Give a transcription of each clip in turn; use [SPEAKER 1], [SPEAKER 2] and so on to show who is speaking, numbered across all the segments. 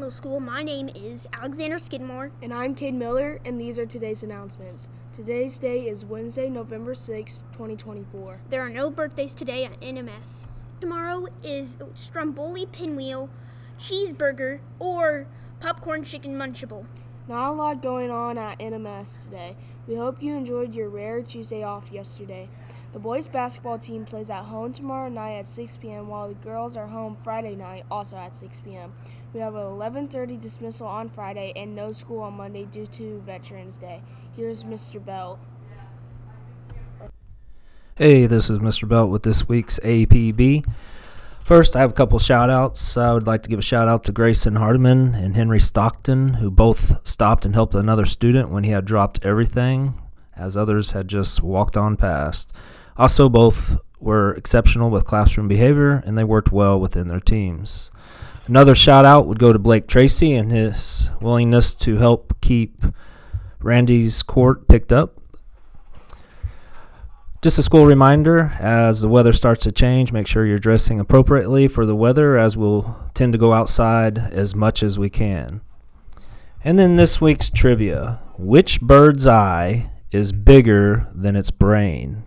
[SPEAKER 1] Middle School. My name is Alexander Skidmore.
[SPEAKER 2] And I'm Cade Miller, and these are today's announcements. Today's day is Wednesday, November 6, 2024.
[SPEAKER 1] There are no birthdays today at NMS. Tomorrow is Stromboli Pinwheel, Cheeseburger, or Popcorn Chicken Munchable.
[SPEAKER 2] Not a lot going on at NMS today. We hope you enjoyed your rare Tuesday off yesterday. The boys basketball team plays at home tomorrow night at 6 p.m. while the girls are home Friday night, also at 6 p.m. We have an 11:30 dismissal on Friday and no school on Monday due to Veterans Day. Here's Mr. Belt.
[SPEAKER 3] Hey, this is Mr. Belt with this week's APB. First, I have a couple shout-outs. I would like to give a shout-out to Grayson Hardiman and Henry Stockton, who both stopped and helped another student when he had dropped everything, as others had just walked on past. Also, both were exceptional with classroom behavior, and they worked well within their teams. Another shout-out would go to Blake Tracy and his willingness to help keep Randy's court picked up. Just a school reminder, as the weather starts to change, make sure you're dressing appropriately for the weather, as we'll tend to go outside as much as we can. And then this week's trivia. Which bird's eye is bigger than its brain?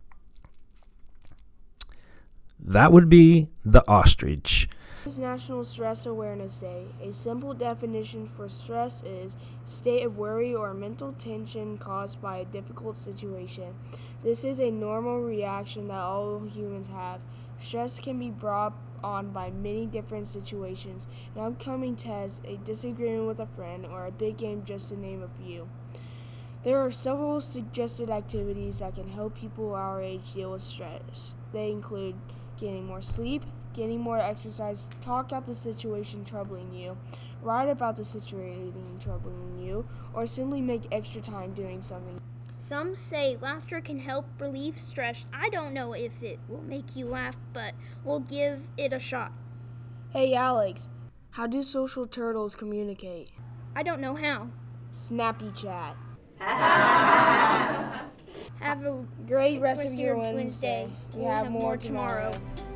[SPEAKER 3] That would be the ostrich.
[SPEAKER 2] This is National Stress Awareness Day. A simple definition for stress is a state of worry or mental tension caused by a difficult situation. This is a normal reaction that all humans have. Stress can be brought on by many different situations, an upcoming test, a disagreement with a friend, or a big game, just to name a few. There are several suggested activities that can help people our age deal with stress. They include getting more sleep, getting more exercise, talk out the situation troubling you, write about the situation troubling you, or simply make extra time doing something.
[SPEAKER 1] Some say laughter can help relieve stress. I don't know if it will make you laugh, but we'll give it a shot.
[SPEAKER 2] Hey Alex, how do social turtles communicate?
[SPEAKER 1] I don't know how.
[SPEAKER 2] Snappy chat.
[SPEAKER 1] Have a
[SPEAKER 2] Great rest of your Wednesday.
[SPEAKER 1] We'll have more tomorrow.